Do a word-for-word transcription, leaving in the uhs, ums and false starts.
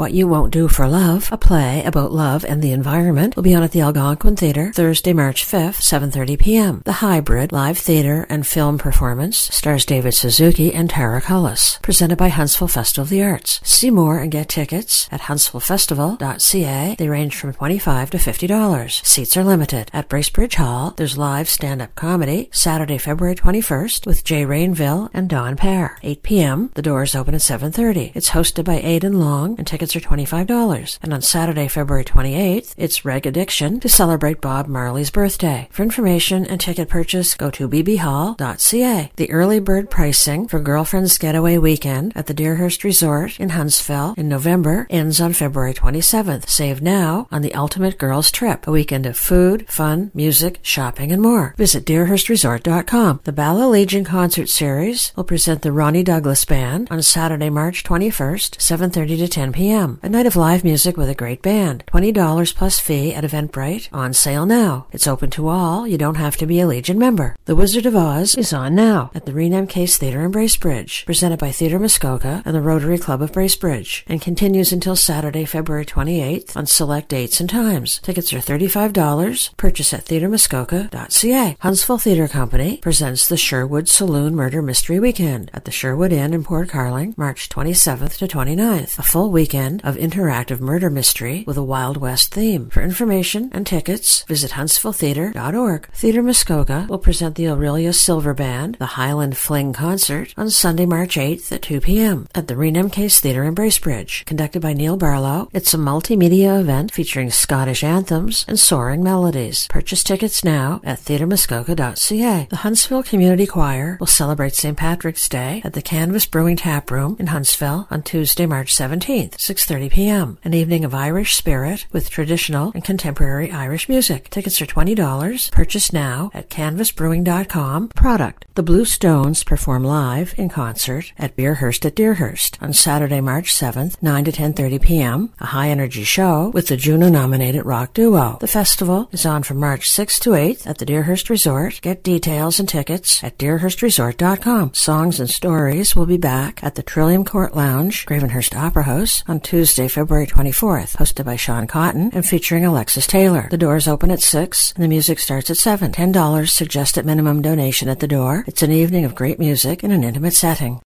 What You Won't Do for Love, a play about love and the environment, will be on at the Algonquin Theatre Thursday, March fifth, seven thirty p.m. The Hybrid live theatre and film performance stars David Suzuki and Tara Cullis, presented by Huntsville Festival of the Arts. See more and get tickets at huntsville festival dot c a. They range from twenty-five dollars to fifty dollars. Seats are limited. At Bracebridge Hall, there's live stand-up comedy Saturday, February twenty-first with Jay Rainville and Don Pear. eight p.m. The doors open at seven thirty. It's hosted by Aidan Long and tickets are twenty-five dollars. And on Saturday, February twenty-eighth, it's Reg Addiction to celebrate Bob Marley's birthday. For information and ticket purchase, go to b b hall dot c a. The early bird pricing for Girlfriend's Getaway Weekend at the Deerhurst Resort in Huntsville in November ends on February twenty-seventh. Save now on the Ultimate Girls Trip, a weekend of food, fun, music, shopping, and more. Visit deerhurst resort dot com. The Bala Legion Concert Series will present the Ronnie Douglas Band on Saturday, March twenty-first, seven thirty to ten p.m. A night of live music with a great band. twenty dollars plus fee at Eventbrite. On sale now. It's open to all. You don't have to be a Legion member. The Wizard of Oz is on now at the Renam Case Theatre in Bracebridge, presented by Theatre Muskoka and the Rotary Club of Bracebridge, and continues until Saturday, February twenty-eighth on select dates and times. Tickets are thirty-five dollars. Purchase at theatre muskoka dot c a. Huntsville Theatre Company presents the Sherwood Saloon Murder Mystery Weekend at the Sherwood Inn in Port Carling, March twenty-seventh to twenty-ninth. A full weekend of interactive murder mystery with a Wild West theme. For information and tickets, visit huntsville theatre dot org. Theatre Muskoka will present the Aurelia Silver Band, the Highland Fling Concert, on Sunday, March eighth at two p.m. at the Renam Case Theatre in Bracebridge. Conducted by Neil Barlow, it's a multimedia event featuring Scottish anthems and soaring melodies. Purchase tickets now at theatre muskoka dot c a. The Huntsville Community Choir will celebrate Saint Patrick's Day at the Canvas Brewing Tap Room in Huntsville on Tuesday, March seventeenth, six thirty p.m. An evening of Irish spirit with traditional and contemporary Irish music. Tickets are twenty dollars. Purchase now at canvas brewing dot com. Product. The Blue Stones perform live in concert at Beerhurst at Deerhurst on Saturday, March seventh, nine to ten thirty p.m. A high-energy show with the Juno-nominated rock duo. The festival is on from March sixth to eighth at the Deerhurst Resort. Get details and tickets at deerhurst resort dot com. Songs and Stories will be back at the Trillium Court Lounge, Gravenhurst Opera House, on Tuesday, February twenty-fourth, hosted by Sean Cotton and featuring Alexis Taylor. The doors open at six and the music starts at seven. ten dollars suggested minimum donation at the door. It's an evening of great music in an intimate setting.